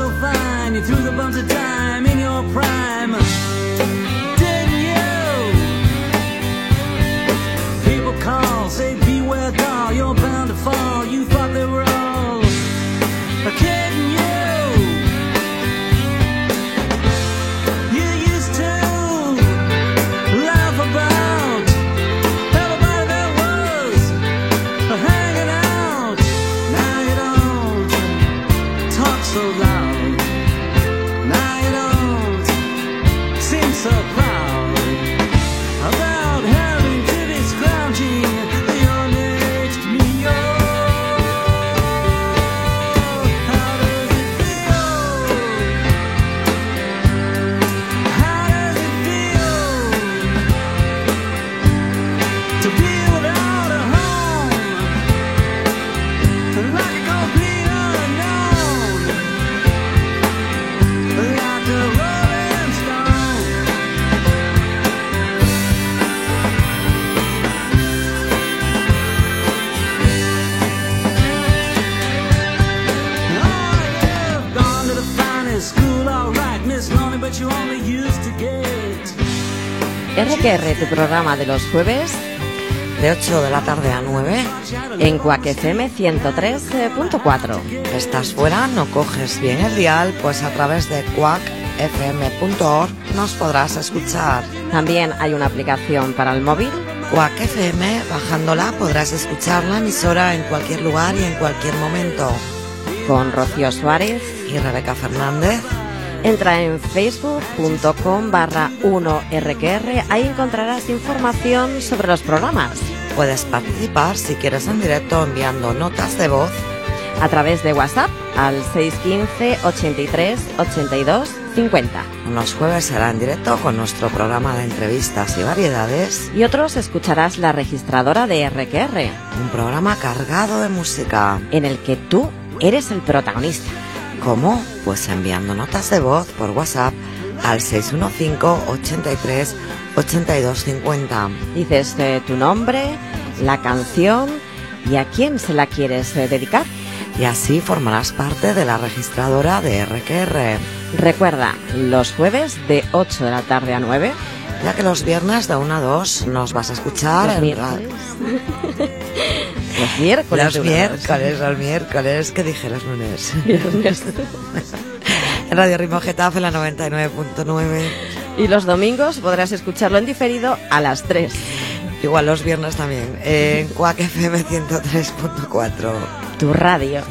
so fine, you threw the bumps of time in your prime. Didn't you? People call, say beware doll, you're bound to fall. You thought they were all kidding you. You used to laugh about everybody that was hanging out. Now you don't talk so loud. Now you don't seem so proud about having to be scrounging your next meal. How does it feel? How does it feel to be without a home, like a complete unknown, like a rolling stone? Oh, you've gone to the finest school, all right, Miss Lonely, but you only used to get RQR, tu programa de los jueves De 8 de la tarde a 9. en Quack FM 103.4. ¿Estás fuera? ¿No coges bien el dial? Pues a través de quackfm.org nos podrás escuchar. También hay una aplicación para el móvil. Quack FM, bajándola podrás escuchar la emisora en cualquier lugar y en cualquier momento. Con Rocío Suárez. Y Rebeca Fernández. Entra en facebook.com/1rqr. Ahí encontrarás información sobre los programas Puedes participar si quieres en directo enviando notas de voz a través de WhatsApp al 615 83 82 50. Los jueves será en directo con nuestro programa de entrevistas y variedades. Y otros escucharás la registradora de RQR, Un programa cargado de música. en el que tú eres el protagonista. ¿Cómo? Pues enviando notas de voz por WhatsApp al 615 83 82 50. Dices tu nombre, la canción y a quién se la quieres dedicar. Y así formarás parte de la registradora de RQR. Recuerda, los jueves de 8 de la tarde a 9. Ya que los viernes de 1 a 2 nos vas a escuchar Los en miércoles. Los miércoles. Los de una a dos. miércoles, que dije los lunes. En Radio Ritmo Getafe, la 99.9. Y los domingos podrás escucharlo en diferido a las 3. Igual los viernes también. En Quack FM 103.4. Tu radio.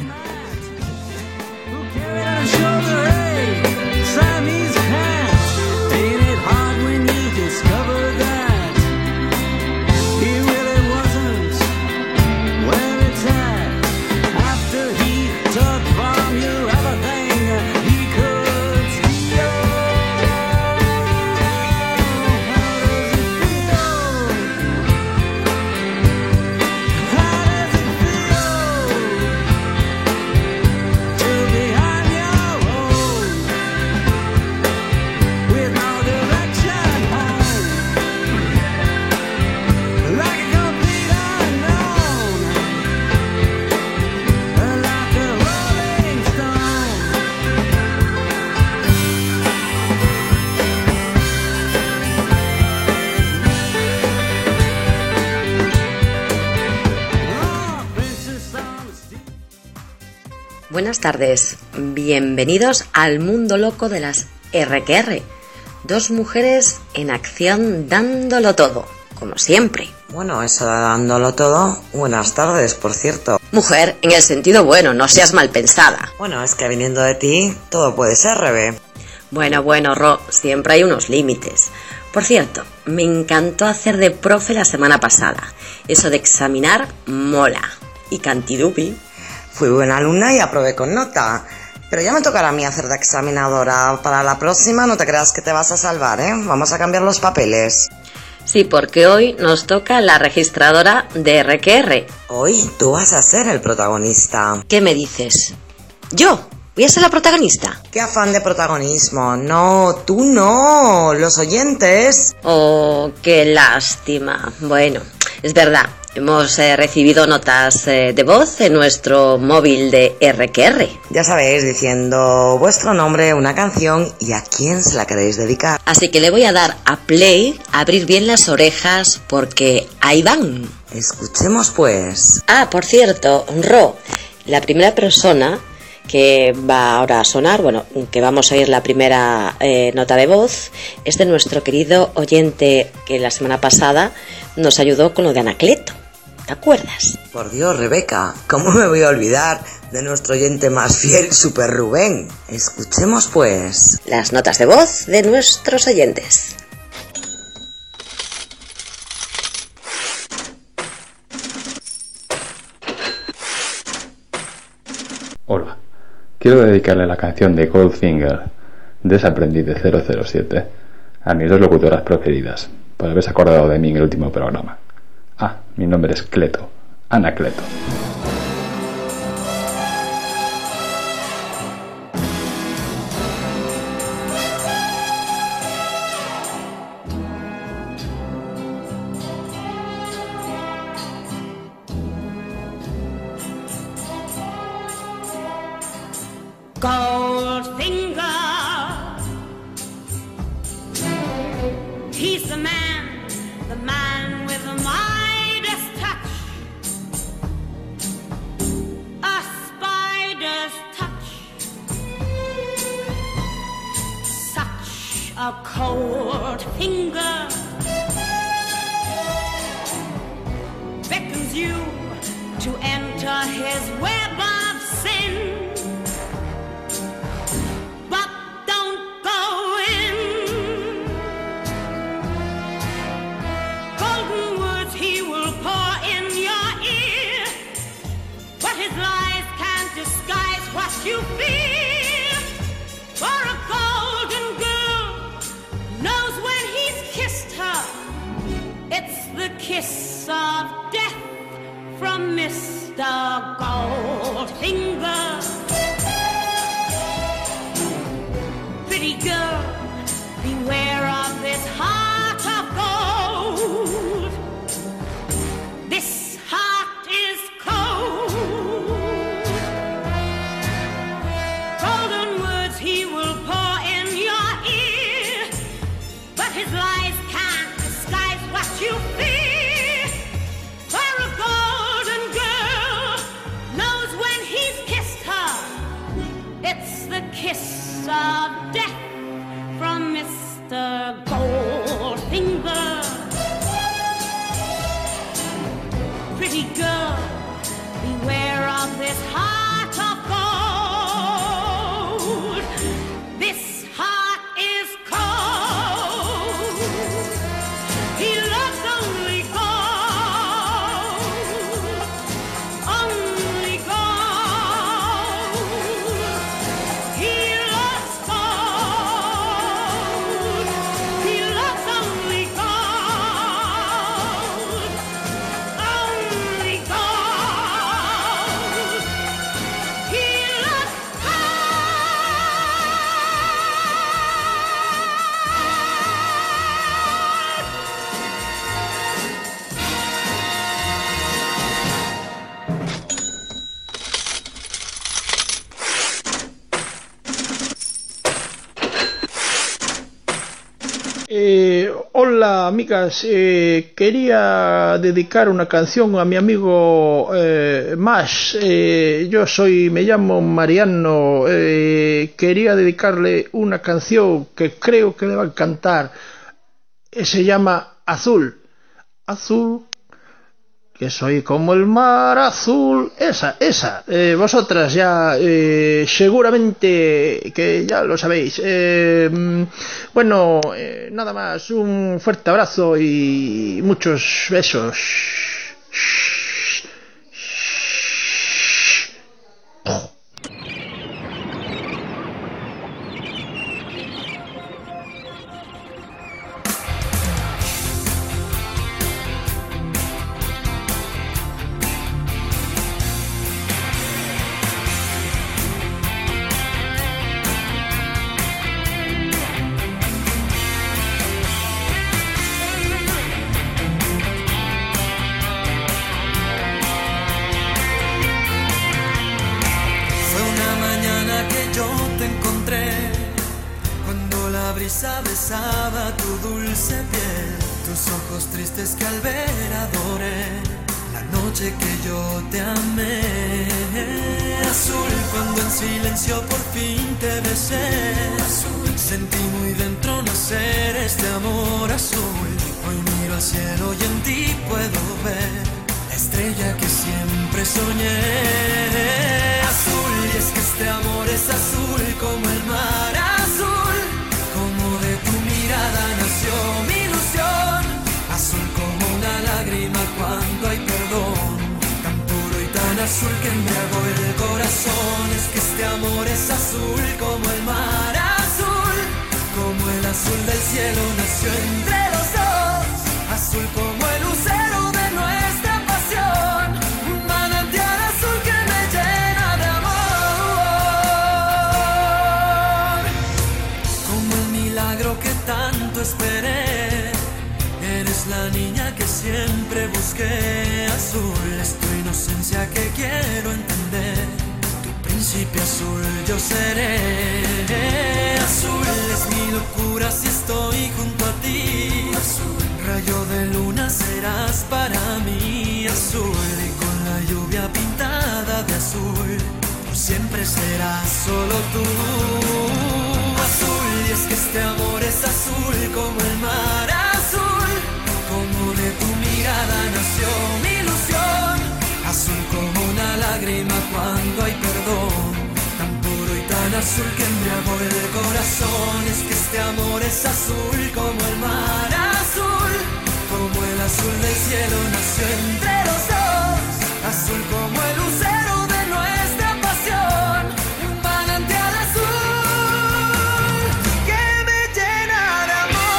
Buenas tardes, bienvenidos al mundo loco de las RQR. Dos mujeres en acción dándolo todo, como siempre. Bueno, eso de dándolo todo. Buenas tardes, por cierto. Mujer en el sentido bueno, no seas mal pensada. Bueno, es que viniendo de ti, todo puede ser, Rebe. Bueno, Ro, siempre hay unos límites. Por cierto, me encantó hacer de profe la semana pasada. Eso de examinar mola. Y cantidupi. Fui buena alumna y aprobé con nota. Pero ya me tocará a mí hacer de examinadora. Para la próxima no te creas que te vas a salvar, ¿eh? Vamos a cambiar los papeles. Sí, porque hoy nos toca la registradora de RQR. Hoy tú vas a ser el protagonista. ¿Qué me dices? ¿Yo? ¿Voy a ser la protagonista? ¡Qué afán de protagonismo! No, tú no, los oyentes. Oh, qué lástima. Bueno, es verdad, hemos recibido notas de voz en nuestro móvil de RQR. Ya sabéis, diciendo vuestro nombre, una canción y a quién se la queréis dedicar. Así que le voy a dar a play, a abrir bien las orejas, porque ahí van. Escuchemos pues. Por cierto, Ro, la primera persona que va ahora a sonar, que vamos a oír la primera nota de voz, es de nuestro querido oyente que la semana pasada nos ayudó con lo de Anacleto. ¿Te acuerdas? Por Dios, Rebeca, ¿cómo me voy a olvidar de nuestro oyente más fiel, Super Rubén? Escuchemos pues las notas de voz de nuestros oyentes. Hola, quiero dedicarle la canción de Goldfinger, Desaprendiz de 007, a mis dos locutoras preferidas, por haberse acordado de mí en el último programa. Mi nombre es Cleto, Anacleto. Goldfinger, he's the man with the Midas touch, a spider's touch, such a cold finger beckons you to enter his web of sin. You feel for a golden girl knows when he's kissed her. It's the kiss of death from Mr. Goldfinger. Pretty girl, beware of this heart of gold. This heart is cold. He will pour in your ear, but his lies can't disguise what you fear. For a golden girl knows when he's kissed her. It's the kiss of death from Mr. Goldfinger. Pretty girl, beware of this heart of gold. This heart is cold. He loves only gold, only gold. He loves gold. He loves only gold, only gold. He loves Hola amigas, quería dedicar una canción a mi amigo Mash. Me llamo Mariano. Quería dedicarle una canción que creo que le va a encantar. Se llama Azul. Azul, que soy como el mar azul. Esa. Vosotras ya seguramente que ya lo sabéis. Nada más, un fuerte abrazo y muchos besos. ese piel, tus ojos tristes que al ver adoré, la noche que yo te amé. Azul, cuando en silencio por fin te besé. Azul, sentí muy dentro nacer este amor azul. Hoy miro al cielo y en ti puedo ver la estrella que siempre soñé. Azul, y es que este amor es azul como el mar azul, como de tu mirada nació mi ilusión. Azul como una lágrima cuando hay perdón, tan puro y tan azul que embriagó el corazón. Es que este amor es azul como el mar azul, como el azul del cielo nació entre los dos. Azul como el lucero de nuestra pasión, un manantial azul que me llena de amor. Como el milagro que tanto esperé, eres la niña que siempre busqué. Azul es tu inocencia que quiero entender, tu príncipe azul yo seré. Azul es mi locura si estoy junto a ti. Azul, rayo de luna serás para mí. Azul, y con la lluvia pintada de azul, por siempre serás solo tú. Azul, y es que este amor es azul como el mar azul, como de tu mirada nació mi ilusión. Azul como una lágrima cuando hay perdón, tan puro y tan azul que embriagó el corazón. Es que este amor es azul como el mar azul, como el azul del cielo nació entre los dos. Azul como el lucero de nuestra pasión, un manantial azul que me llena de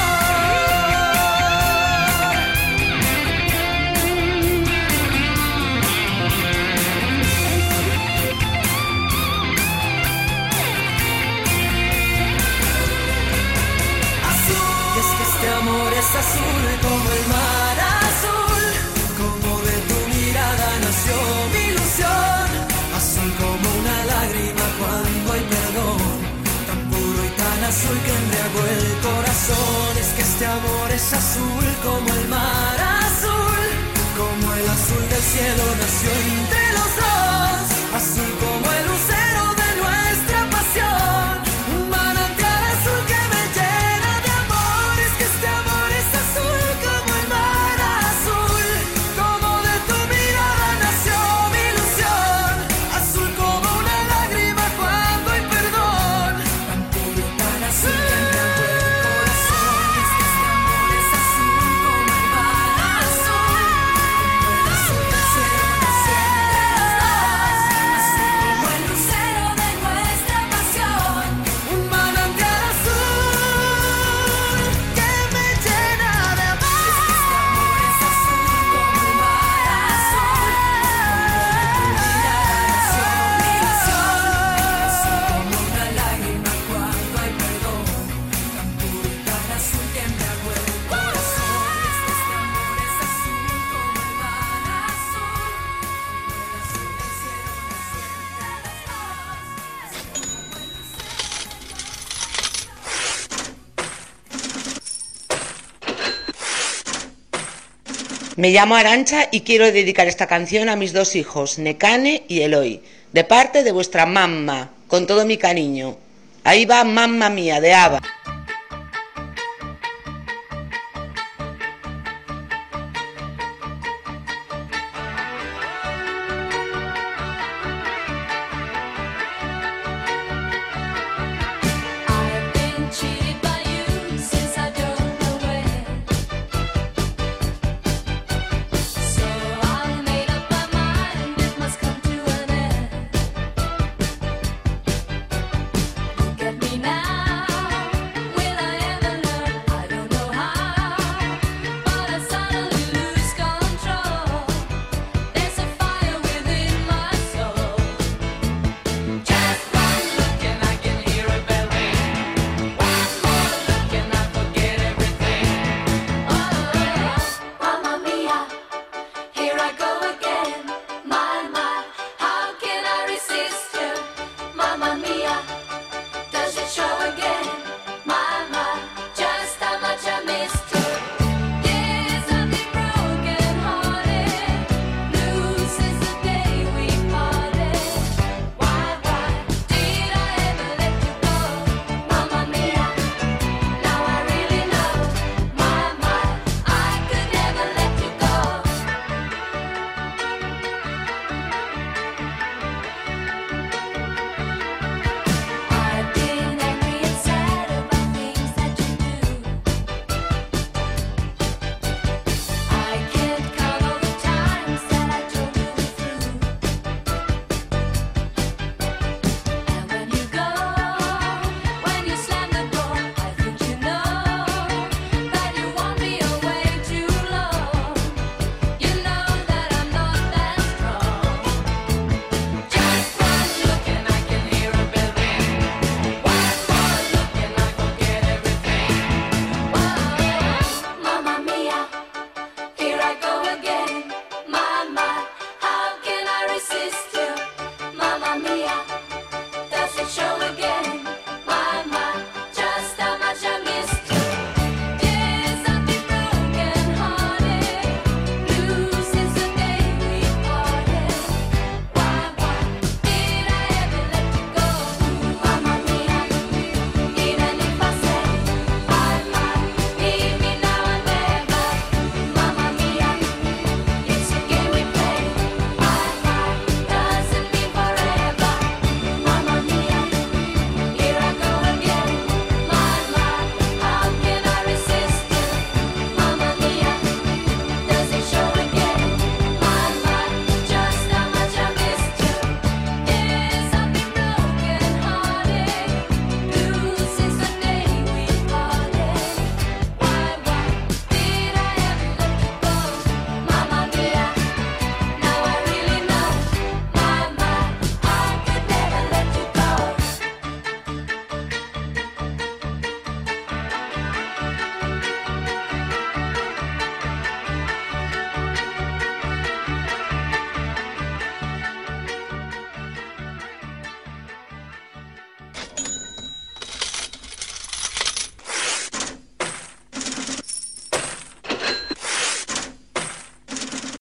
es azul como el mar azul, como de tu mirada nació mi ilusión. Azul como una lágrima cuando hay perdón, tan puro y tan azul que embriagó el corazón. Es que este amor es azul como el mar azul, como el azul del cielo nació entre los dos. Azul como el lucero de nuestra pasión, un manantial azul que me llena de amor. Es que este amor es azul como el mar azul, como de tu mirada nació mi ilusión. Azul como una lágrima cuando hay perdón, tan puro y tan azul que embriagó el corazón. Es que este amor es azul como el mar azul, como el azul del cielo nació entre los dos. Azul como el lucero de nuestra pasión, un manantial azul que me llena de amor. Es que este amor es azul como el mar azul, como de tu mirada nació mi ilusión. Azul como una lágrima cuando hay perdón, tan puro y tan azul que embriagó el corazón. Es que este amor es azul como el mar azul, como el azul del cielo nació entre los Me llamo Arantxa y quiero dedicar esta canción a mis dos hijos, Nekane y Eloy, de parte de vuestra mamma, con todo mi cariño. Ahí va Mamma Mía, de ABBA. I've been cheated by you since I don't know where. So I made up my mind it must come to an end. Look at me now.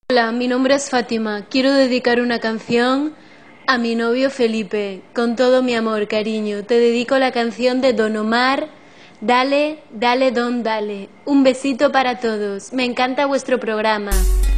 Hola, mi nombre es Fátima. Quiero dedicar una canción a mi novio Felipe. Con todo mi amor, cariño. Te dedico la canción de Don Omar, Dale, dale, don, dale. Un besito para todos. Me encanta vuestro programa.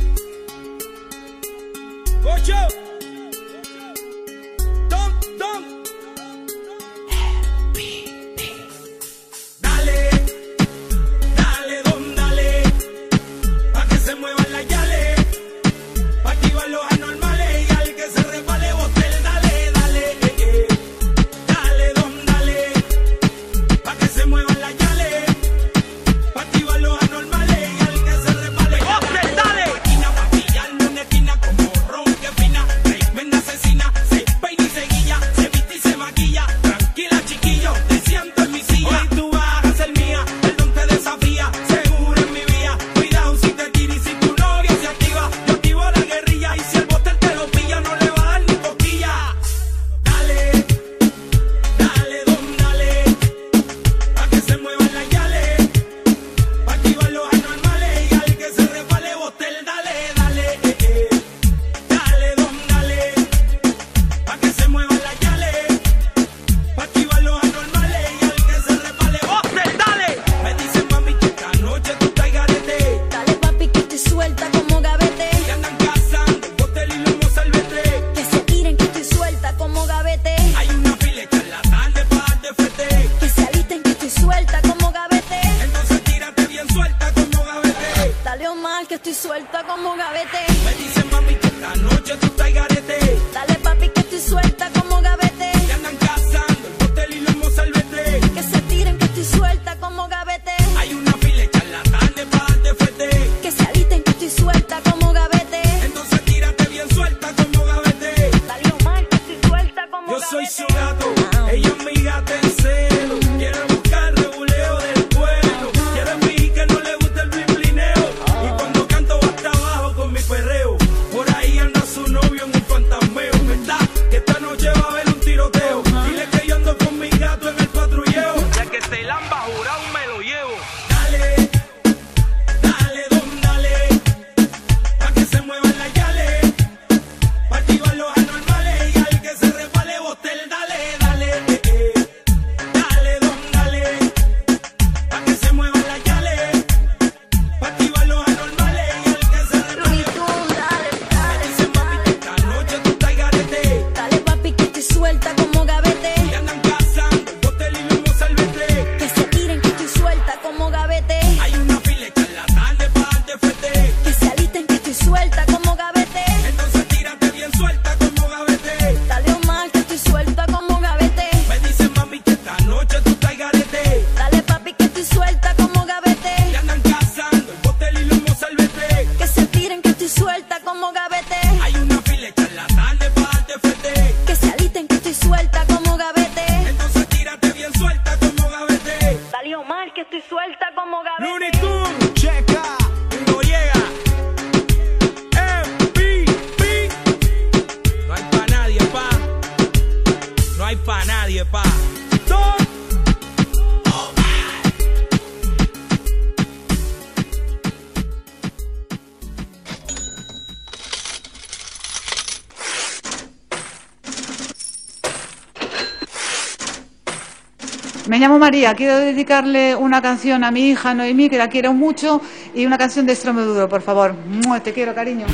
Me llamo María, quiero dedicarle una canción a mi hija Noemí, que la quiero mucho, y una canción de Extremoduro, por favor. Te quiero, cariño.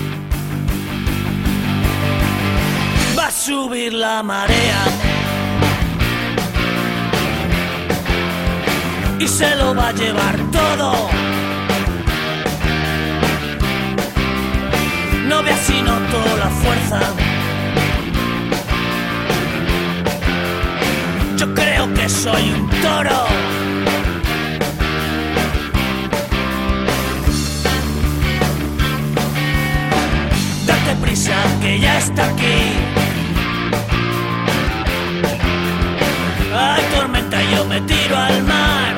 Va a subir la marea y se lo va a llevar todo. No veas si noto la fuerza. Yo creo que soy un toro. Date prisa que ya está aquí. Hay tormenta y yo me tiro al mar.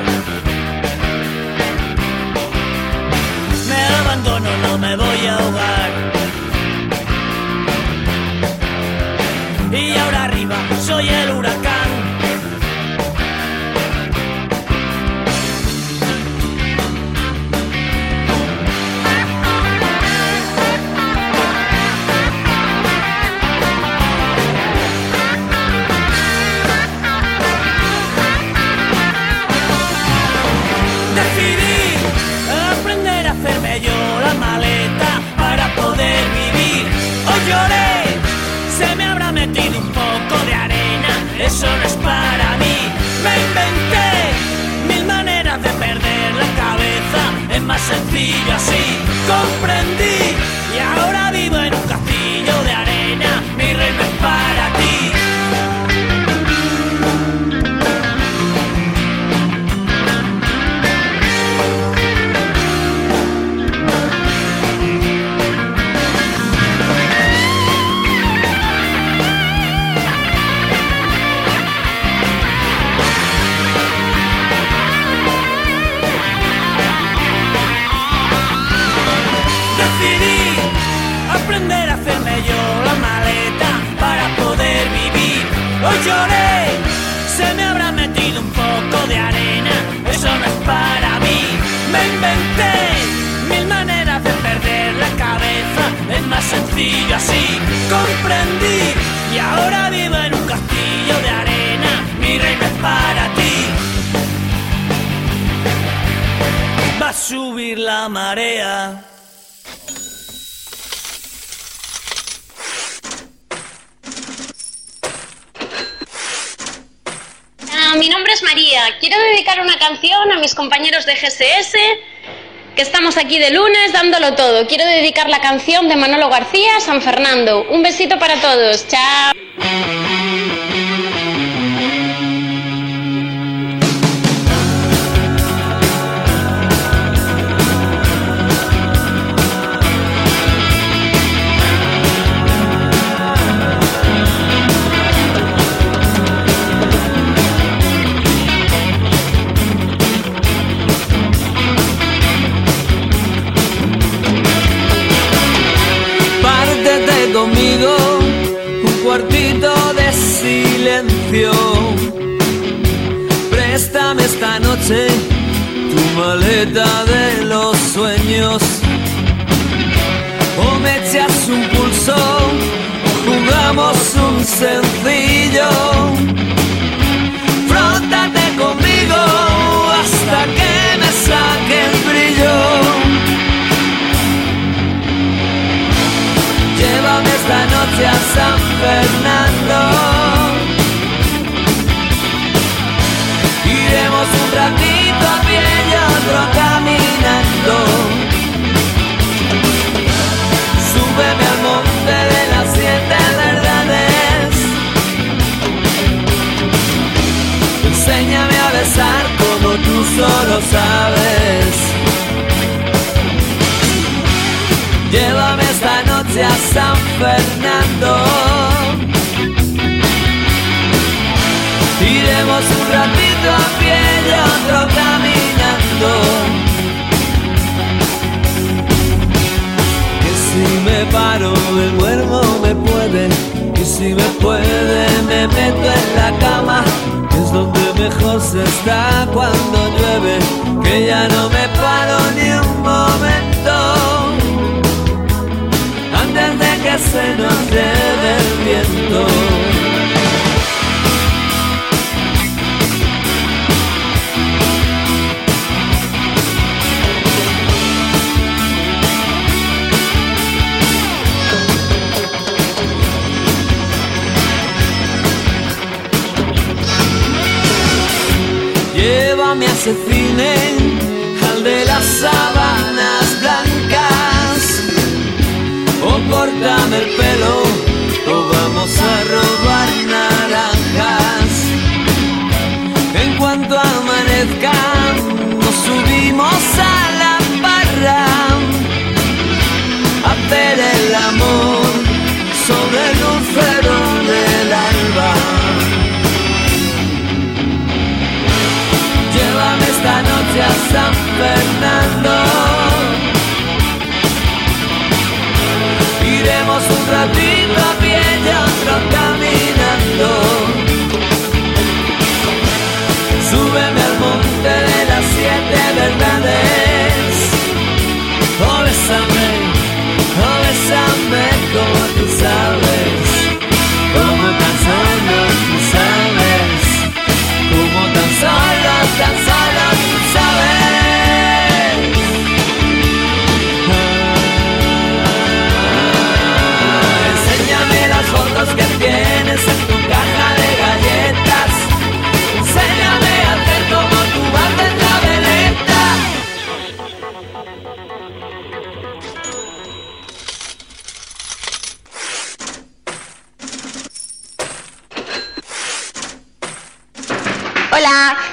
Me abandono, no me voy a ahogar. Y ahora arriba soy el huracán. hacerme yo la maleta para poder vivir. Hoy lloré, se me habrá metido un poco de arena, eso no es para mí. Me inventé mil maneras de perder la cabeza, es más sencillo así. Comprendí y ahora vivo en un castillo de arena, mi reino es para ti. Aprender a hacerme yo la maleta para poder vivir. Hoy lloré, se me habrá metido un poco de arena, eso no es para mí. Me inventé mil maneras de perder la cabeza, es más sencillo así. Comprendí y ahora vivo en un castillo de arena, mi reino es para ti. Va a subir la marea. Mi nombre es María. Quiero dedicar una canción a mis compañeros de GSS, que estamos aquí de lunes dándolo todo. Quiero dedicar la canción de Manolo García, San Fernando. Un besito para todos. Chao. Conmigo un cuartito de silencio. Préstame esta noche tu maleta de los sueños. O me echas un pulso o jugamos un sencillo. Frótate conmigo hasta que me saque el brillo. Llévame esta noche a San Fernando. Iremos un ratito a pie y otro caminando. Súbeme al monte de las 7 verdades. Enséñame a besar como tú solo sabes. Llévame esta noche a San Fernando. Iremos un ratito a pie y otro caminando. Que si me paro el cuerpo me puede, y si me puede me meto en la cama, que es donde mejor se está cuando llueve, que ya no me paro ni un momento. Antes de que se nos lleve el viento. Llévame a ese cine, al de las sábanas blancas. O córtame el pelo, o vamos a robar naranjas. En cuanto amanezca, nos subimos a la barra a hacer el amor sobre el lucero del alba. Llévame esta noche a San Fernando. Iremos un ratito a pie y otro caminando. Súbeme al monte de las 7 verdades. Oh, bésame como tú sabes. Como tan solo tú sabes. Como tan solo tú sabes.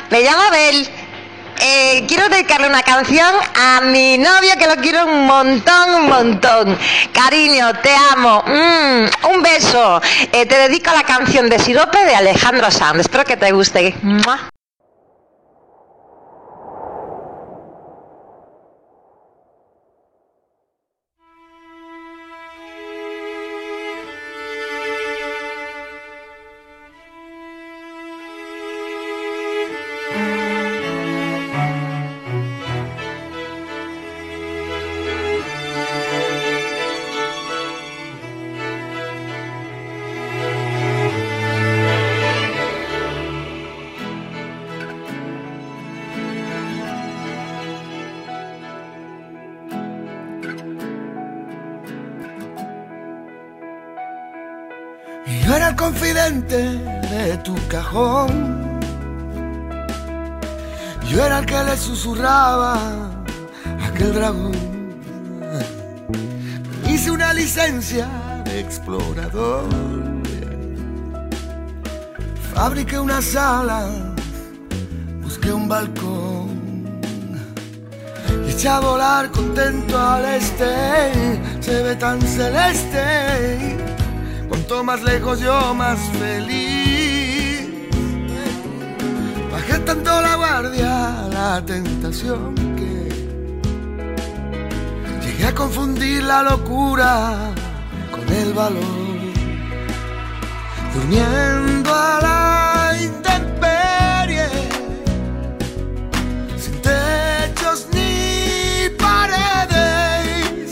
Me llamo Abel. Quiero dedicarle una canción a mi novio que lo quiero un montón. Cariño, te amo. Un beso. Te dedico la canción de Sirope de Alejandro Sanz. Espero que te guste. ¡Mua! Yo era el confidente de tu cajón. Yo era el que le susurraba a aquel dragón. Hice una licencia de explorador. Fabriqué una sala, busqué un balcón. Y eché a volar contento al este. Se ve tan celeste. Cuanto más lejos yo más feliz. Bajé tanto la guardia, la tentación, que llegué a confundir la locura con el valor. Durmiendo a la intemperie, sin techos ni paredes,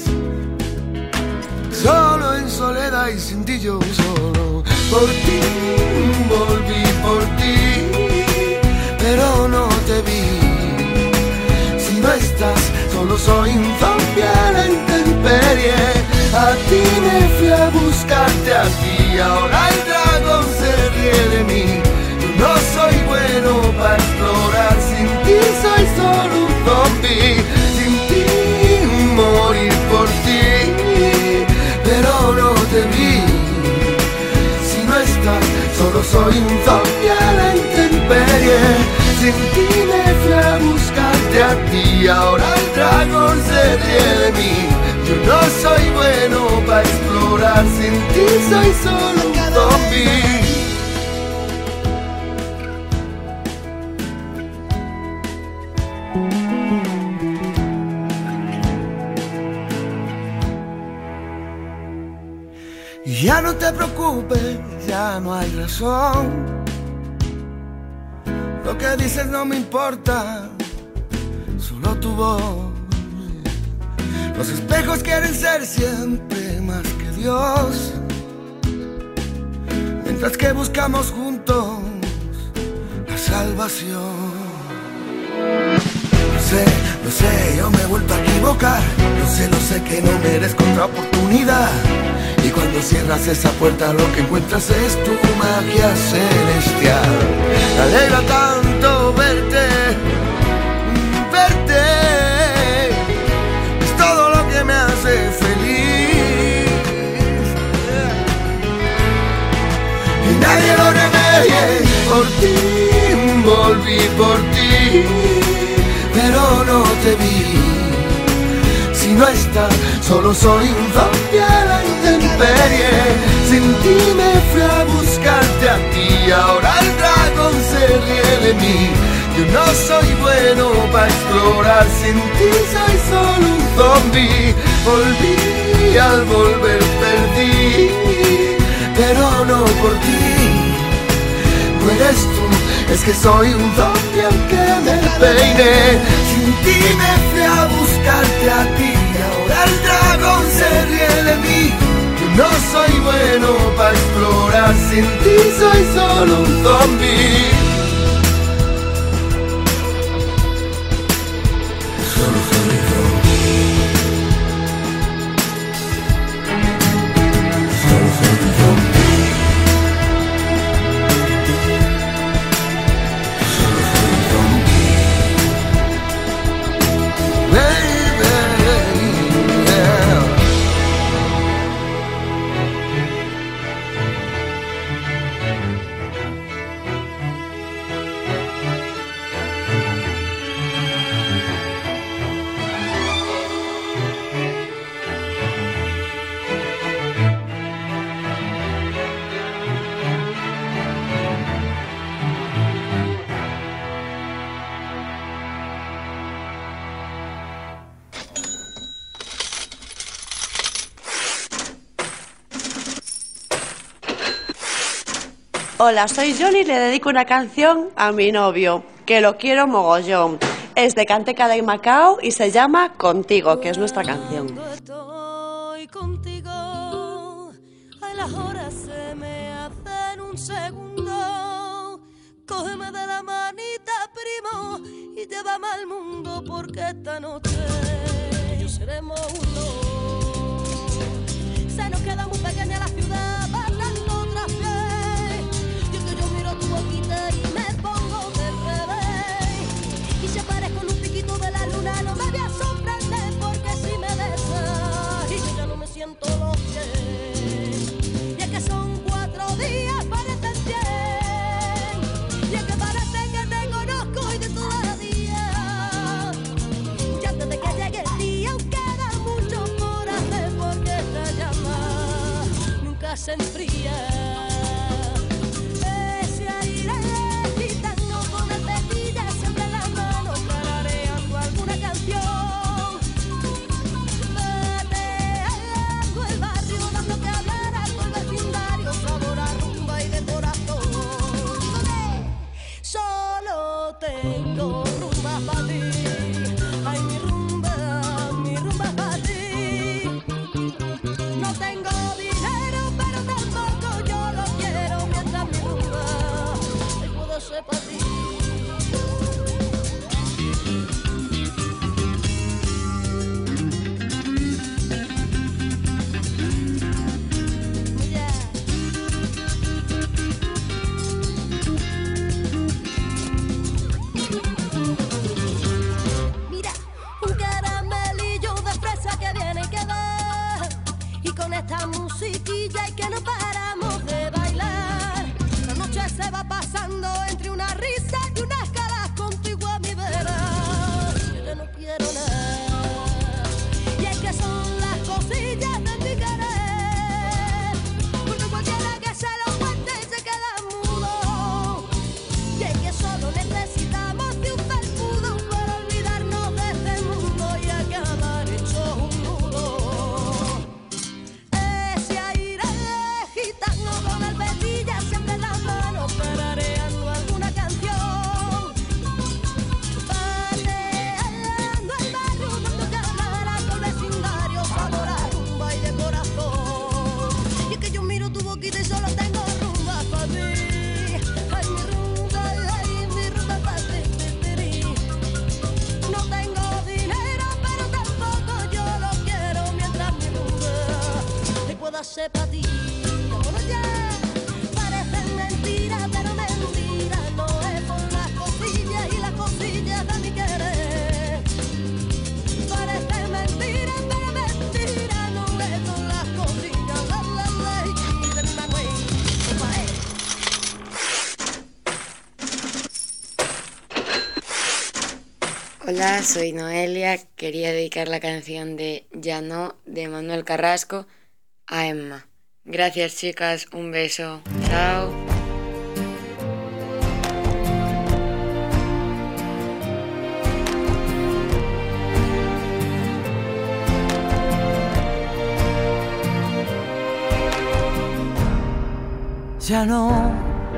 solo en soledad y sin ti yo solo. Por ti volví, por ti, pero no te vi. Si no estás, solo soy un zombie a la intemperie. A ti me fui a buscarte, a ti ahora el dragón se ríe de mí. Yo no soy bueno para explorar, sin ti soy solo un zombie. Sin ti morir por ti, pero no te vi. Si no estás, solo soy un zombie a la intemperie. Sin ti me fui a buscarte, a ti ahora el dragón se ríe de mí. Yo no soy bueno para explorar, sin ti soy solo un zombie. Y ya no te preocupes, ya no hay razón. Lo que dices no me importa, solo tu voz. Los espejos quieren ser siempre más que Dios, mientras que buscamos juntos la salvación. Lo sé, yo me he vuelto a equivocar. Lo sé que no merezco otra oportunidad. Y cuando cierras esa puerta lo que encuentras es tu magia celestial. Me alegra tanto verte, verte. Es todo lo que me hace feliz. Y nadie lo remedie. Por ti volví, por ti, pero no te vi. Si no estás, solo soy un zombie a la intemperie. Sin ti me fui a buscarte, a ti ahora el dragón se ríe de mí. Yo no soy bueno para explorar, sin ti soy solo un zombie. Volví, al volver perdí, pero no por ti. No eres tú, es que soy un zombie aunque me peine. Sin ti me fui a buscarte, a ti ahora el dragón se ríe de mí. Yo no soy bueno para explorar, sin ti soy solo un zombie. Solo soy un zombie. Solo soy un zombie. Hola, soy Johnny y le dedico una canción a mi novio, que lo quiero mogollón. Es de Canteca de Macao y se llama Contigo, que es nuestra canción. Estoy contigo, ay, las horas se me hacen un segundo. Cógeme de la manita, primo, y llévame al mundo, porque esta noche yo seremos uno. Se nos queda muy pequeña la ciudad, bailando otra vez. Y es que yo miro tu boquita y me pongo del revés. Y si aparezco en un piquito de la luna, no me voy a sorprender, porque si me besas y yo ya no me siento los pies. Y es que son 4 días, parecen 100. Y es que parece que te conozco y de todavía. Y antes de que llegue el día, aún queda mucho por hacer, porque esta llama nunca se enfría. Ese aire gitano con el tequila siempre en la mano, tarareando alguna canción. Pateando el barrio, dando que hablar a todo el vecindario, sabor a rumba y de corazón. Solo tengo rumba para ti. Ay, mi rumba para ti. No tengo dinero, pero tampoco yo lo quiero, mientras mi rumba ay, puedo ser para ti. Mira, un caramelillo de fresa que viene y que va. Y con esta musiquilla y que no paramos de bailar. La noche se va pasando entre una risa y unas caras contigo a mi vera. Yo ya no quiero nada. Y es que son las cosillas de mi querer. Porque cualquiera que se lo cuente se queda mudo. Y es que solo necesitamos de un perfume para olvidarnos de este mundo y acabar hecho un nudo. Ese aire gitano con el petilla siempre en las manos, tarareando alguna canción. Pateando el barrio, dando que hablar a todo el vecindario, sabor a rumba y de corazón. Y es que yo miro tu boquita y solo tengo rumba para ti. Ay, mi rumba para ti. No tengo dinero, pero tampoco yo lo quiero, mientras mi rumba ay, pueda ser para ti. Vámonos ya. Parecen mentiras, pero mentira no es, por las cosillas y las cosillas de mi querer. Parecen mentiras, pero mentira no es, por las cosillas de mi Manuel. Hola, soy Noelia. Quería dedicar la canción de Ya no, de Manuel Carrasco, a Emma. Gracias, chicas. Un beso. Chao. Ya no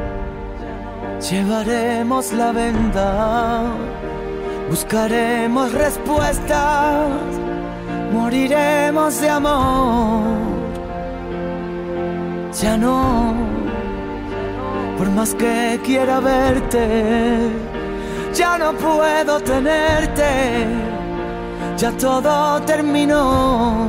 llevaremos la venda, buscaremos respuestas, moriremos de amor. Ya no, por más que quiera verte, ya no puedo tenerte, ya todo terminó.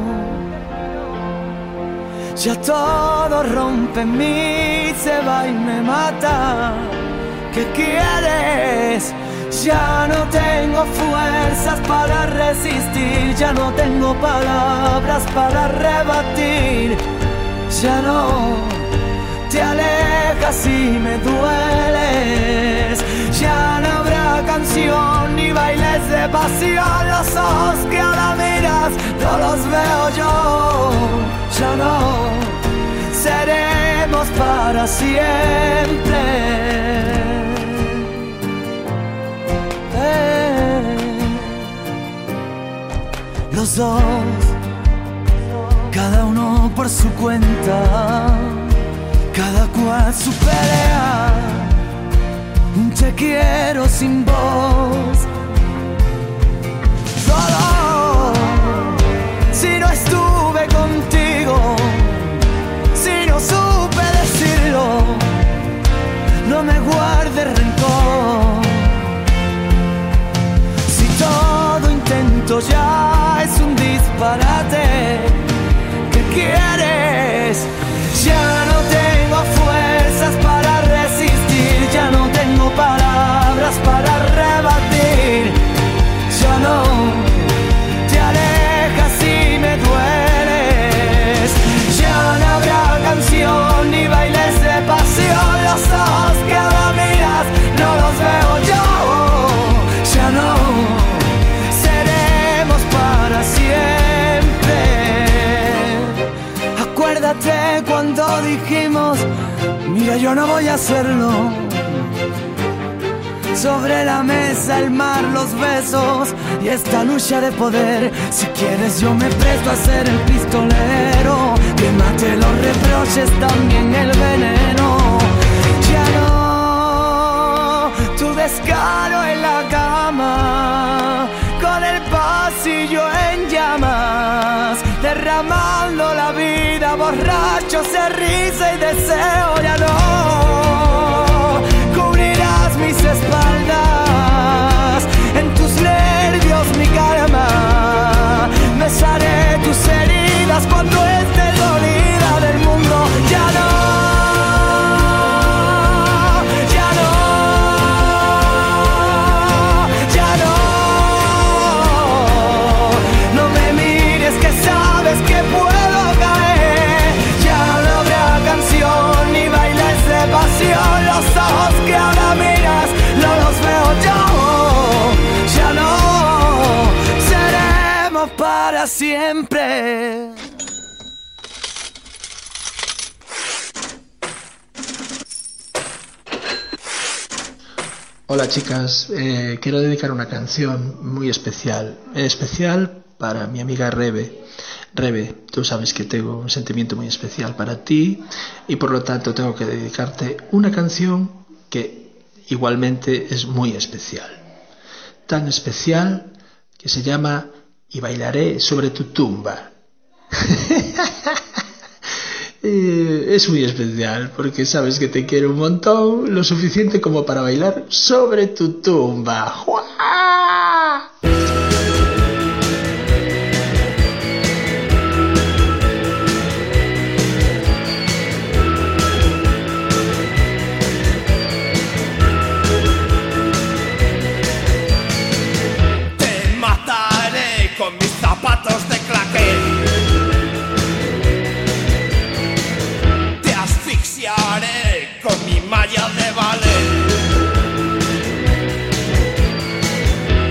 Ya todo rompe en mí, se va y me mata. ¿Qué quieres? Ya no tengo fuerzas para resistir, ya no tengo palabras para rebatir. Ya no te alejas y me dueles. Ya no habrá canción ni bailes de pasión. Los ojos que ahora miras no los veo yo. Ya no seremos para siempre. Los dos, cada uno por su cuenta, cada cual su pelea. Te quiero sin voz. Solo si no estuve contigo, si no supe decirlo, no me guardes rencor. Si todo intento ya es un disparate, ¿qué quieres? Ya no tengo fuerzas para resistir, ya no tengo palabras para rebatir. Ya no te alejas y me dueles. Ya no habrá canción ni bailes de pasión. Los ojos que ahora miras no los veo yo. Ya no seremos para siempre. Acuérdate cuando dijimos, mira, yo no voy a hacerlo. Sobre la mesa el mar, los besos y esta lucha de poder. Si quieres yo me presto a ser el pistolero, que mate los reproches, también el veneno. Ya no tu descaro en la cama, con el pasillo en llamas, derramando la vida, borrachos de risa y deseo. Ya no cubrirás mis espaldas, en tus nervios mi calma. Besaré tus heridas cuando esté dolida del mundo. Ya no, ya no, ya no. No me mires que sabes que puedo caer. Ya no habrá canción ni bailes de pasión. Los ojos que ahora miras no los veo yo. Ya no seremos para siempre. Hola chicas, quiero dedicar una canción muy especial para mi amiga Rebe. Rebe, tú sabes que tengo un sentimiento muy especial para ti y por lo tanto tengo que dedicarte una canción que igualmente es muy especial. Tan especial que se llama Y bailaré sobre tu tumba. Es muy especial porque sabes que te quiero un montón, lo suficiente como para bailar sobre tu tumba. ¡Juá! Te mataré con mis zapatos de claqué. Te asfixiaré con mi malla de ballet.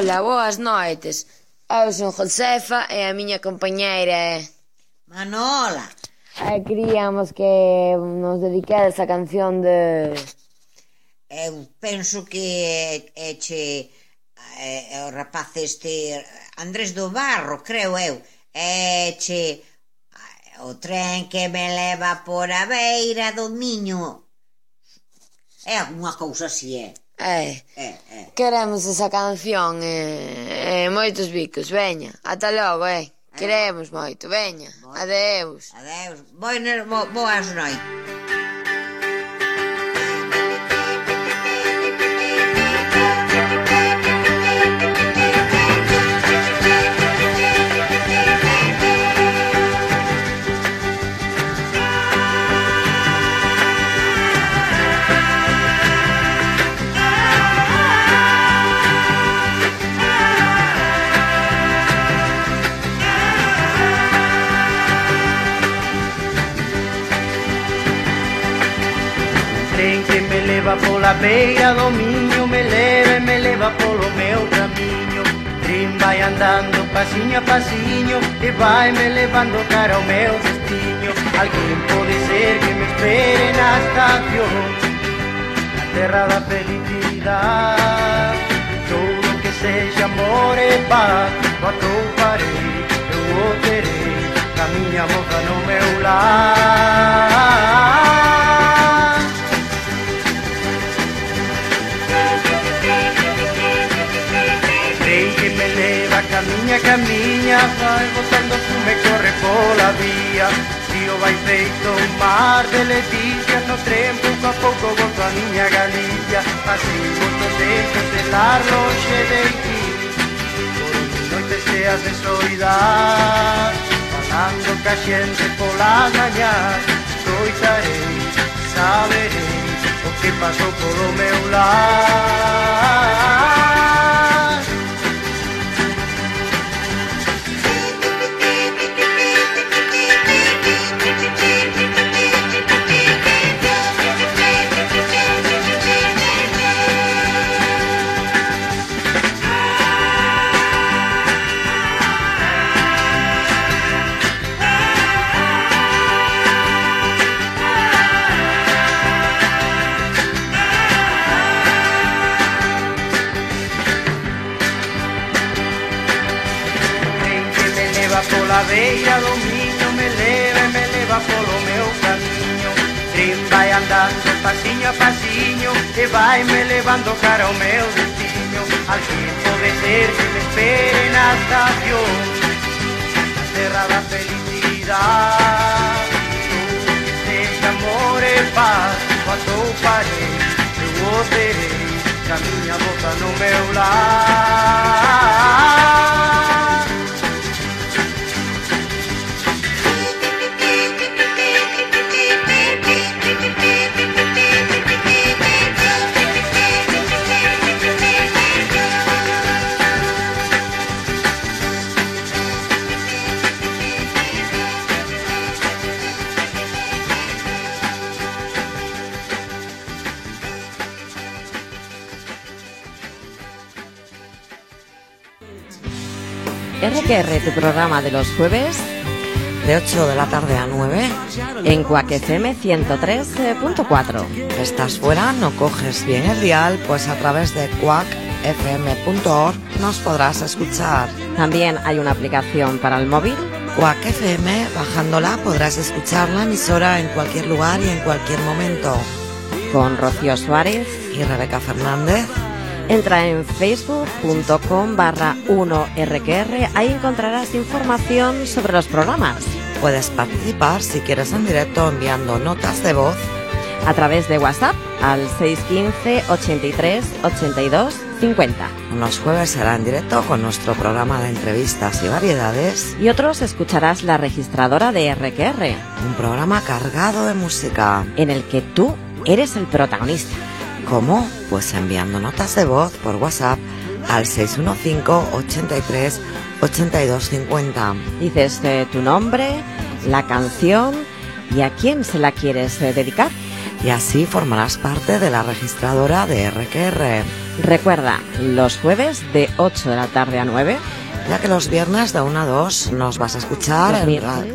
Ola, boas noites. Eu son Josefa e a miña compañeira é... Manola. Queríamos que nos dediquedes a canción de... Eu penso que eche o rapaz Andrés do Barro, creo eu, eche o tren que me leva por a beira do Miño. É unha cousa así, é. Queremos esa canción e moitos bicos, veña, ata logo, queremos moito, veña, adeus. Adeus, boas noites. Pola beira do Miño, me leva polo meu camiño. Tren vai andando pasiño a pasiño e vai me levando cara ao meu destino. Alguén pode ser que me espere na estación, na terra da felicidade. Todo que sexa amor e paz, o atoparei, eu o terei, a miña moza no meu lar. Camiña, vai botando fume, corre pola vía. Río vai feito un mar de leticias, no tren pouco a pouco volto a miña Galicia. Así volto dentro de lar lonxe de ti, por noites cheas de soidade, falando ca xente polas mañás. Escoitarei, saberei o que pasou polo meu lar. Pola beira do Miño, me leva polo meu camiño. Tren vai andando pasiño a pasiño e vai me levando cara ao meu destino. Alguén pode ser que me espere na estación, na terra da felicidade. Todo que sexa amor e paz, o atoparei, eu o terei, que a miña boca no meu lar. RQR, tu programa de los jueves de 8 de la tarde a 9 en Quack FM 103.4. ¿Estás fuera? ¿No coges bien el dial? Pues a través de quackfm.org nos podrás escuchar. También hay una aplicación para el móvil, Quack FM, bajándola podrás escuchar la emisora en cualquier lugar y en cualquier momento. Con Rocío Suárez y Rebeca Fernández. Entra en facebook.com/1rqr, ahí encontrarás información sobre los programas. Puedes participar si quieres en directo enviando notas de voz a través de WhatsApp al 615 83 82 50. Unos jueves será en directo con nuestro programa de entrevistas y variedades. Y otros escucharás la registradora de RQR. Un programa cargado de música en el que tú eres el protagonista. ¿Cómo? Pues enviando notas de voz por WhatsApp al 615 83 82 50. Dices tu nombre, la canción y a quién se la quieres dedicar. Y así formarás parte de la registradora de RQR. Recuerda, los jueves de 8 de la tarde a 9. Ya que los viernes de 1 a 2 nos vas a escuchar Los en miércoles.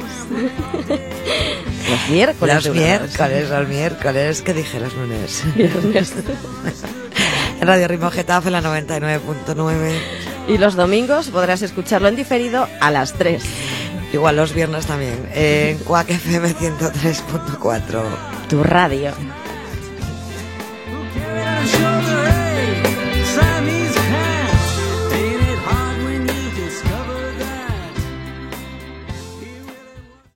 Los miércoles. Los miércoles, ¿qué dije? Los lunes. Viernes. En Radio Ritmo Getafe, la 99.9. Y los domingos podrás escucharlo en diferido a las 3. Igual los viernes también, en Quack FM 103.4. Tu radio.